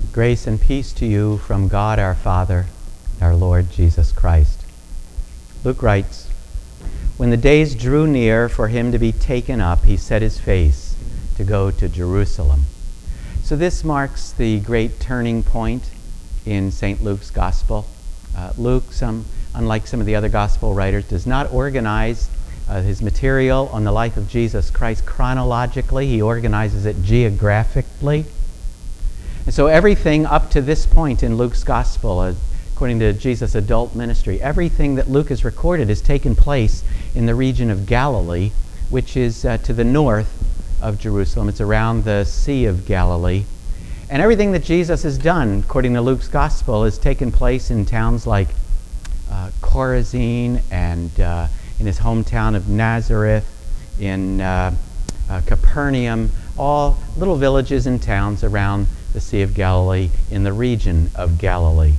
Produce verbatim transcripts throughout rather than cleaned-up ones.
Grace and peace to you from God our Father, our Lord Jesus Christ. Luke writes, "When the days drew near for him to be taken up, he set his face to go to Jerusalem." So this marks the great turning point in Saint Luke's Gospel. Uh, Luke, some, unlike some of the other Gospel writers, does not organize uh, his material on the life of Jesus Christ chronologically. He organizes it geographically. And so everything up to this point in Luke's Gospel, uh, according to Jesus' adult ministry, everything that Luke has recorded has taken place in the region of Galilee, which is uh, to the north of Jerusalem. It's around the Sea of Galilee. And everything that Jesus has done, according to Luke's Gospel, has taken place in towns like uh, Chorazin and uh, in his hometown of Nazareth, in uh, uh, Capernaum, all little villages and towns around the Sea of Galilee in the region of Galilee.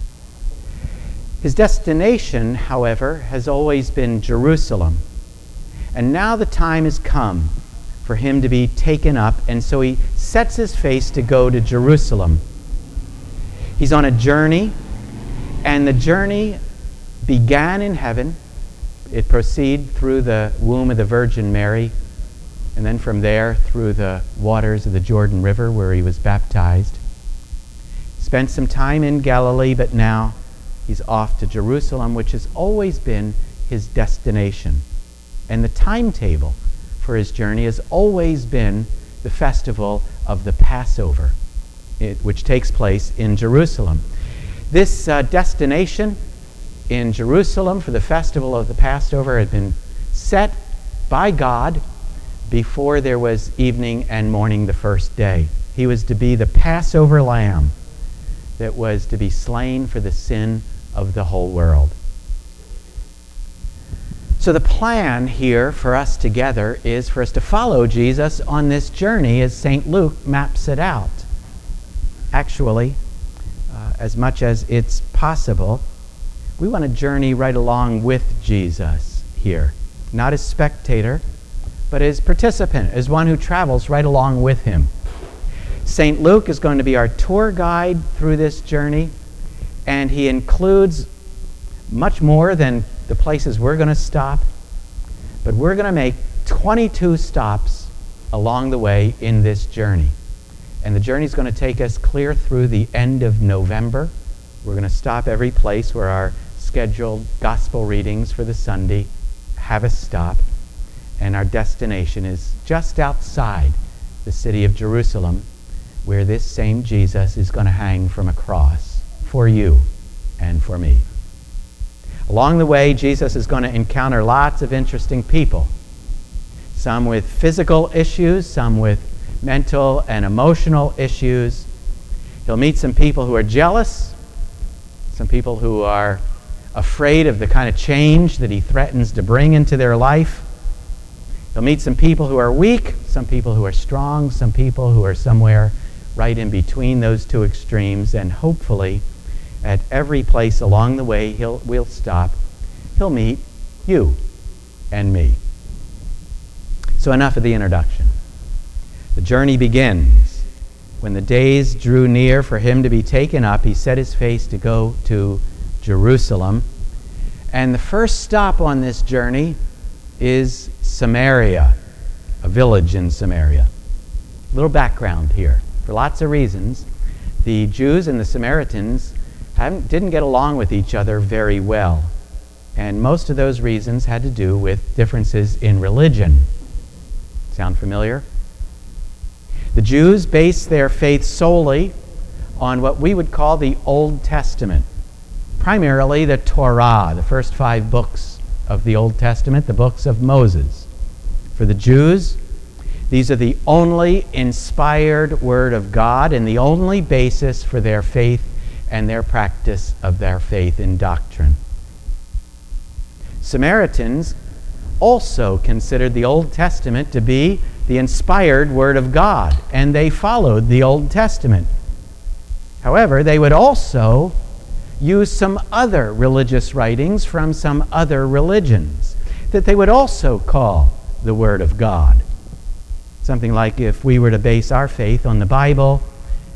His destination, however, has always been Jerusalem. And now the time has come for him to be taken up, and so he sets his face to go to Jerusalem. He's on a journey, and the journey began in heaven. It proceeded through the womb of the Virgin Mary, and then from there through the waters of the Jordan River where he was baptized. Spent some time in Galilee, but now he's off to Jerusalem, which has always been his destination. And the timetable for his journey has always been the festival of the Passover, it, which takes place in Jerusalem. This uh, destination in Jerusalem for the festival of the Passover had been set by God before there was evening and morning the first day. He was to be the Passover lamb that was to be slain for the sin of the whole world. So the plan here for us together is for us to follow Jesus on this journey as Saint Luke maps it out. Actually, uh, as much as it's possible, we want to journey right along with Jesus here, not as spectator, but as participant, as one who travels right along with him. Saint Luke is going to be our tour guide through this journey, and he includes much more than the places we're going to stop, but we're going to make twenty-two stops along the way in this journey. And the journey is going to take us clear through the end of November. We're going to stop every place where our scheduled gospel readings for the Sunday have a stop. And our destination is just outside the city of Jerusalem, where this same Jesus is going to hang from a cross for you and for me. Along the way, Jesus is going to encounter lots of interesting people, some with physical issues, some with mental and emotional issues. He'll meet some people who are jealous, some people who are afraid of the kind of change that he threatens to bring into their life. He'll meet some people who are weak, some people who are strong, some people who are somewhere right in between those two extremes, and hopefully at every place along the way he'll we'll stop, he'll meet you and me. So enough of the introduction. The journey begins. When the days drew near for him to be taken up, he set his face to go to Jerusalem. And the first stop on this journey is Samaria, a village in Samaria. A little background here. For lots of reasons, the Jews and the Samaritans haven't, didn't get along with each other very well. And most of those reasons had to do with differences in religion. Sound familiar? The Jews based their faith solely on what we would call the Old Testament, primarily the Torah, the first five books of the Old Testament, the books of Moses. For the Jews, these are the only inspired Word of God and the only basis for their faith and their practice of their faith in doctrine. Samaritans also considered the Old Testament to be the inspired Word of God, and they followed the Old Testament. However, they would also use some other religious writings from some other religions that they would also call the Word of God. Something like if we were to base our faith on the Bible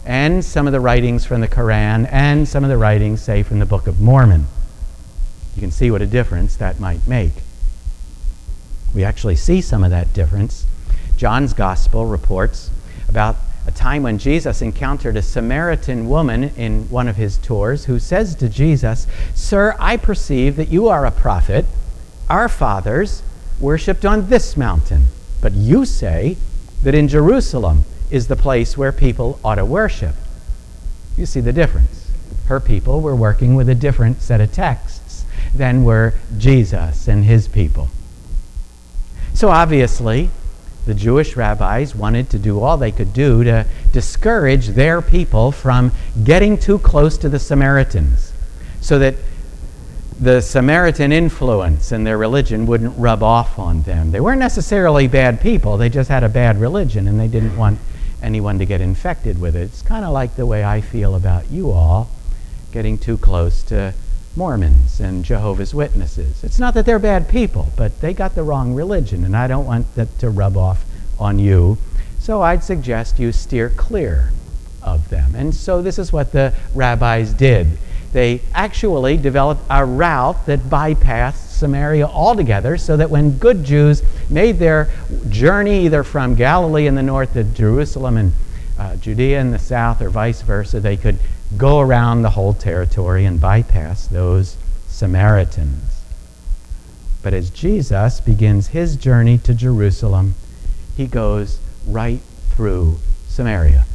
and some of the writings from the Quran, and some of the writings, say, from the Book of Mormon. You can see what a difference that might make. We actually see some of that difference. John's Gospel reports about a time when Jesus encountered a Samaritan woman in one of his tours who says to Jesus, "Sir, I perceive that you are a prophet. Our fathers worshipped on this mountain, but you say that in Jerusalem is the place where people ought to worship." You see the difference. Her people were working with a different set of texts than were Jesus and his people. So obviously, the Jewish rabbis wanted to do all they could do to discourage their people from getting too close to the Samaritans, so that the Samaritan influence in their religion wouldn't rub off on them. They weren't necessarily bad people, they just had a bad religion, and they didn't want anyone to get infected with it. It's kind of like the way I feel about you all getting too close to Mormons and Jehovah's Witnesses. It's not that they're bad people, but they got the wrong religion, and I don't want that to rub off on you. So I'd suggest you steer clear of them. And so this is what the rabbis did. They actually developed a route that bypassed Samaria altogether, so that when good Jews made their journey either from Galilee in the north to Jerusalem and uh, Judea in the south, or vice versa, they could go around the whole territory and bypass those Samaritans. But as Jesus begins his journey to Jerusalem, he goes right through Samaria.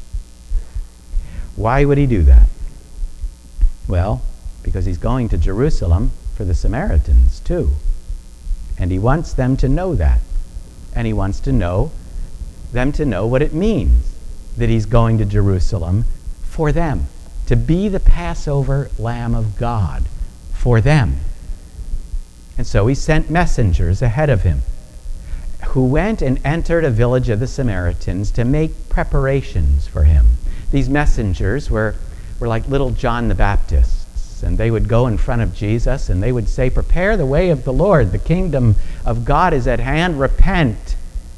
Why would he do that? Well, because he's going to Jerusalem for the Samaritans too. And he wants them to know that. And he wants to know them to know what it means that he's going to Jerusalem for them, to be the Passover Lamb of God for them. And so he sent messengers ahead of him, who went and entered a village of the Samaritans to make preparations for him. These messengers were, were like little John the Baptists, and they would go in front of Jesus and they would say, "Prepare the way of the Lord. The kingdom of God is at hand. Repent."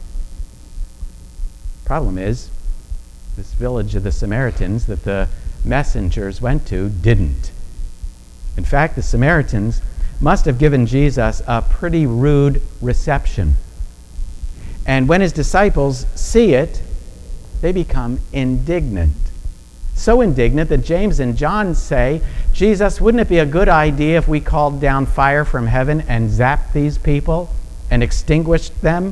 Problem is, this village of the Samaritans that the messengers went to didn't. In fact, the Samaritans must have given Jesus a pretty rude reception. And when his disciples see it, they become indignant. So indignant that James and John say, "Jesus, wouldn't it be a good idea if we called down fire from heaven and zapped these people and extinguished them?"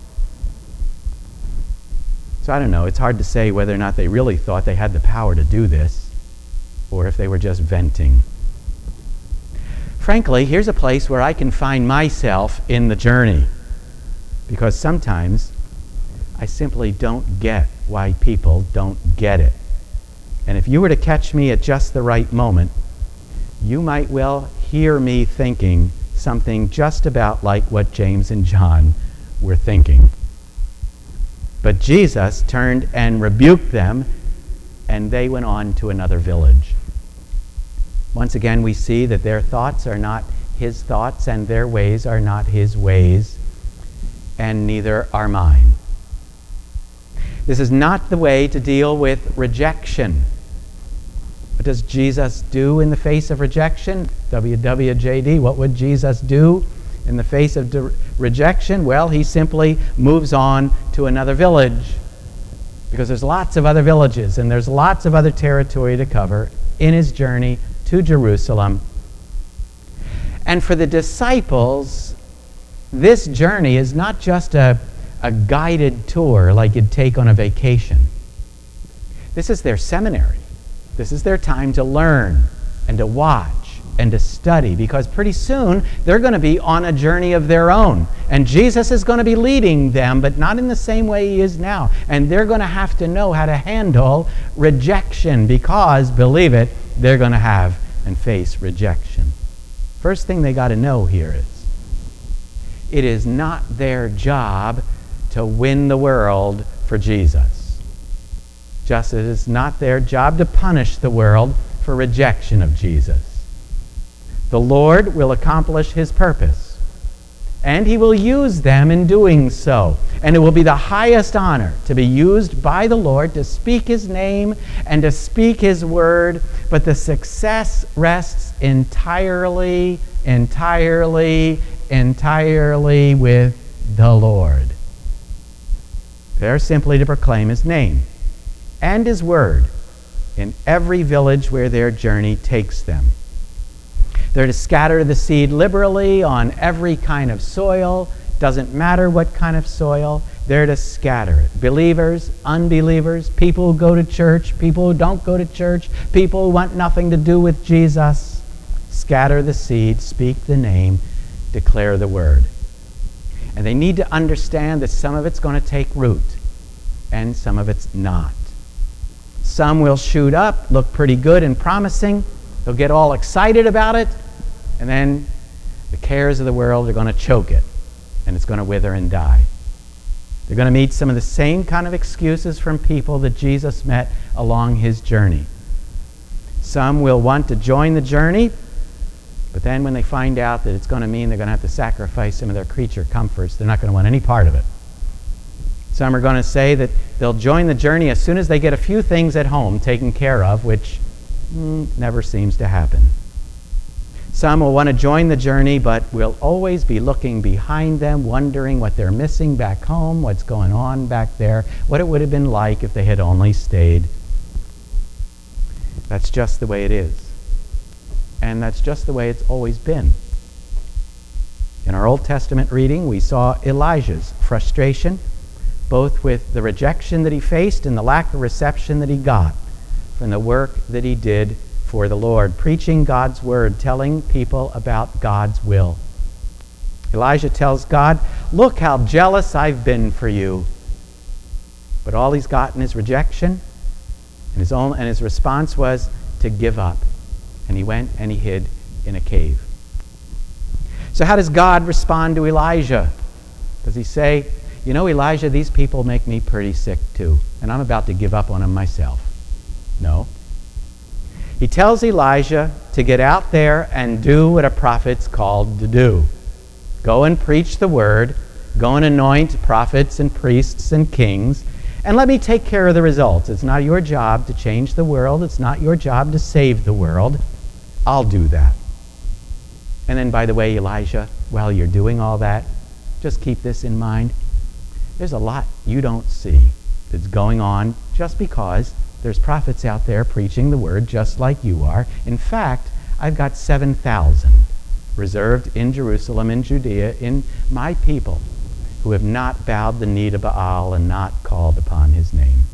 So I don't know, it's hard to say whether or not they really thought they had the power to do this, or if they were just venting. Frankly, here's a place where I can find myself in the journey, because sometimes I simply don't get why people don't get it. And if you were to catch me at just the right moment, you might well hear me thinking something just about like what James and John were thinking. But Jesus turned and rebuked them, and they went on to another village. Once again, we see that their thoughts are not his thoughts, and their ways are not his ways, and neither are mine. This is not the way to deal with rejection. What does Jesus do in the face of rejection? W W J D, what would Jesus do in the face of de- rejection? Well, he simply moves on to another village, because there's lots of other villages and there's lots of other territory to cover in his journey to Jerusalem. And for the disciples, this journey is not just a, a guided tour like you'd take on a vacation. This is their seminary. This is their time to learn and to watch and to study, because pretty soon they're going to be on a journey of their own. And Jesus is going to be leading them, but not in the same way he is now. And they're going to have to know how to handle rejection, because, believe it, they're going to have and face rejection. First thing they got to know here is, it is not their job to win the world for Jesus. Just as it's not their job to punish the world for rejection of Jesus. The Lord will accomplish his purpose, and he will use them in doing so. And it will be the highest honor to be used by the Lord to speak his name and to speak his word, but the success rests entirely, entirely, entirely with the Lord. They're simply to proclaim his name and his word in every village where their journey takes them. They're to scatter the seed liberally on every kind of soil. Doesn't matter what kind of soil. They're to scatter it. Believers, unbelievers, people who go to church, people who don't go to church, people who want nothing to do with Jesus. Scatter the seed, speak the name, declare the word. And they need to understand that some of it's going to take root and some of it's not. Some will shoot up, look pretty good and promising. They'll get all excited about it, and then the cares of the world are going to choke it, and it's going to wither and die. They're going to meet some of the same kind of excuses from people that Jesus met along his journey. Some will want to join the journey, but then when they find out that it's going to mean they're going to have to sacrifice some of their creature comforts, they're not going to want any part of it. Some are going to say that they'll join the journey as soon as they get a few things at home taken care of, which mm, never seems to happen. Some will want to join the journey, but will always be looking behind them, wondering what they're missing back home, what's going on back there, what it would have been like if they had only stayed. That's just the way it is. And that's just the way it's always been. In our Old Testament reading, we saw Elijah's frustration, both with the rejection that he faced and the lack of reception that he got from the work that he did for the Lord, preaching God's word, telling people about God's will. Elijah tells God, "Look how jealous I've been for you." But all he's gotten is rejection, and his own and his response was to give up. And he went and he hid in a cave. So how does God respond to Elijah? Does he say, "You know, Elijah, these people make me pretty sick too, and I'm about to give up on them myself"? No. He tells Elijah to get out there and do what a prophet's called to do. Go and preach the word, go and anoint prophets and priests and kings, and let me take care of the results. It's not your job to change the world. It's not your job to save the world. I'll do that. And then, by the way, Elijah, while you're doing all that, just keep this in mind. There's a lot you don't see that's going on just because there's prophets out there preaching the word just like you are. In fact, I've got seven thousand reserved in Jerusalem, in Judea, in my people who have not bowed the knee to Baal and not called upon his name.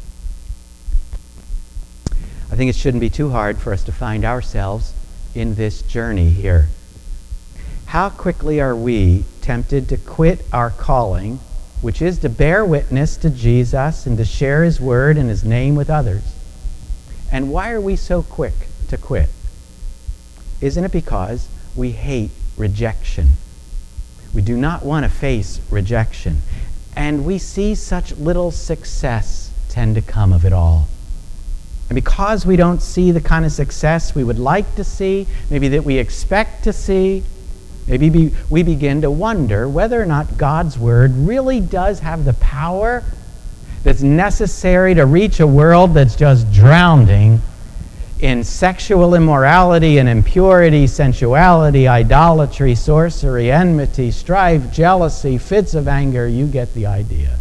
I think it shouldn't be too hard for us to find ourselves in this journey here. How quickly are we tempted to quit our calling, which is to bear witness to Jesus and to share his word and his name with others? And why are we so quick to quit? Isn't it because we hate rejection? We do not want to face rejection. And we see such little success tend to come of it all. And because we don't see the kind of success we would like to see, maybe that we expect to see, maybe be, we begin to wonder whether or not God's word really does have the power that's necessary to reach a world that's just drowning in sexual immorality and impurity, sensuality, idolatry, sorcery, enmity, strife, jealousy, fits of anger. You get the idea.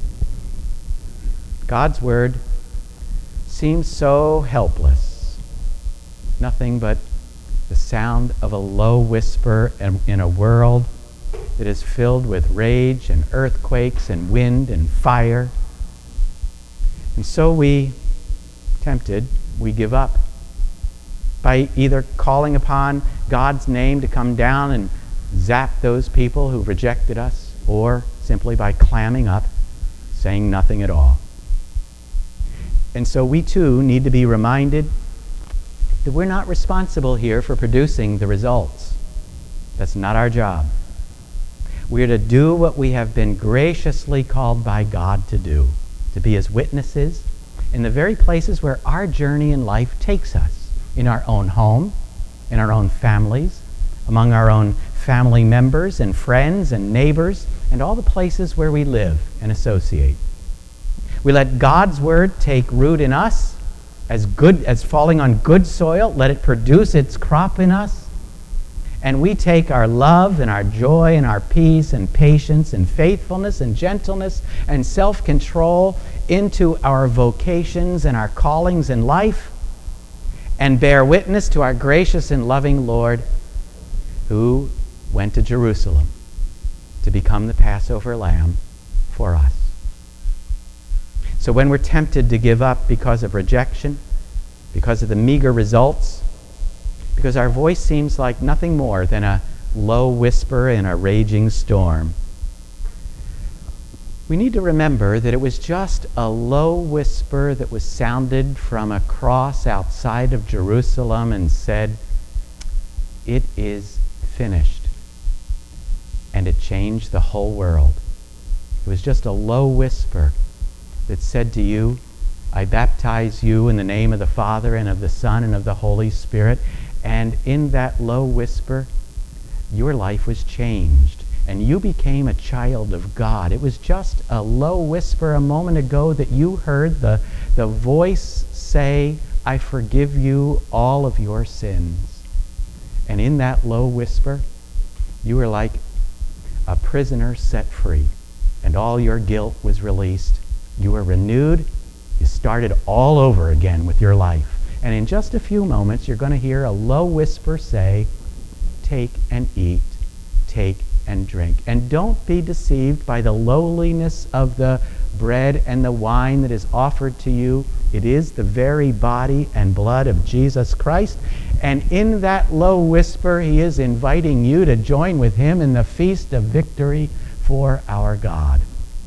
God's word seems so helpless. Nothing but the sound of a low whisper in a world that is filled with rage and earthquakes and wind and fire. And so we, tempted, we give up by either calling upon God's name to come down and zap those people who rejected us, or simply by clamming up, saying nothing at all. And so we too need to be reminded that we're not responsible here for producing the results. That's not our job. We're to do what we have been graciously called by God to do, to be his witnesses in the very places where our journey in life takes us, in our own home, in our own families, among our own family members and friends and neighbors and all the places where we live and associate. We let God's word take root in us as good as falling on good soil. Let it produce its crop in us. And we take our love and our joy and our peace and patience and faithfulness and gentleness and self-control into our vocations and our callings in life and bear witness to our gracious and loving Lord who went to Jerusalem to become the Passover lamb for us. So when we're tempted to give up because of rejection, because of the meager results, because our voice seems like nothing more than a low whisper in a raging storm, we need to remember that it was just a low whisper that was sounded from a cross outside of Jerusalem and said, "It is finished." And it changed the whole world. It was just a low whisper that said to you, "I baptize you in the name of the Father and of the Son and of the Holy Spirit." And in that low whisper, your life was changed, and you became a child of God. It was just a low whisper a moment ago that you heard the, the voice say, "I forgive you all of your sins." And in that low whisper, you were like a prisoner set free, and all your guilt was released. You were renewed. You started all over again with your life. And in just a few moments, you're going to hear a low whisper say, "Take and eat, take and drink." And don't be deceived by the lowliness of the bread and the wine that is offered to you. It is the very body and blood of Jesus Christ. And in that low whisper, he is inviting you to join with him in the feast of victory for our God.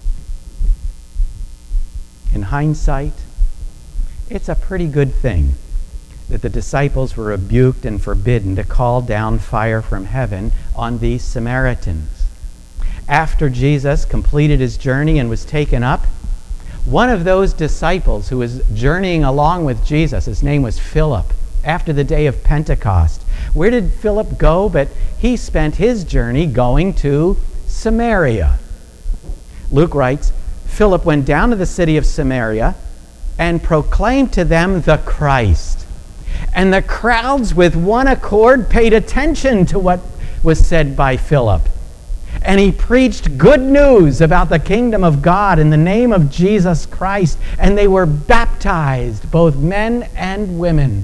In hindsight, it's a pretty good thing that the disciples were rebuked and forbidden to call down fire from heaven on these Samaritans. After Jesus completed his journey and was taken up, one of those disciples who was journeying along with Jesus, his name was Philip, after the day of Pentecost. Where did Philip go? But he spent his journey going to Samaria. Luke writes, Philip went down to the city of Samaria and proclaimed to them the Christ. And the crowds with one accord paid attention to what was said by Philip. And he preached good news about the kingdom of God in the name of Jesus Christ. And they were baptized, both men and women.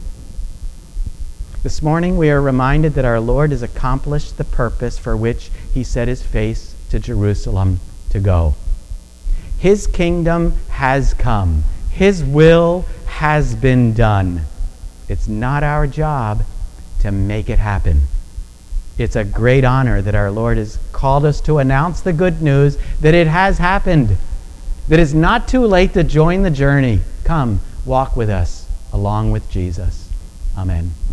This morning we are reminded that our Lord has accomplished the purpose for which he set his face to Jerusalem to go. His kingdom has come. His will has been done. It's not our job to make it happen. It's a great honor that our Lord has called us to announce the good news that it has happened, that it's not too late to join the journey. Come, walk with us along with Jesus. Amen.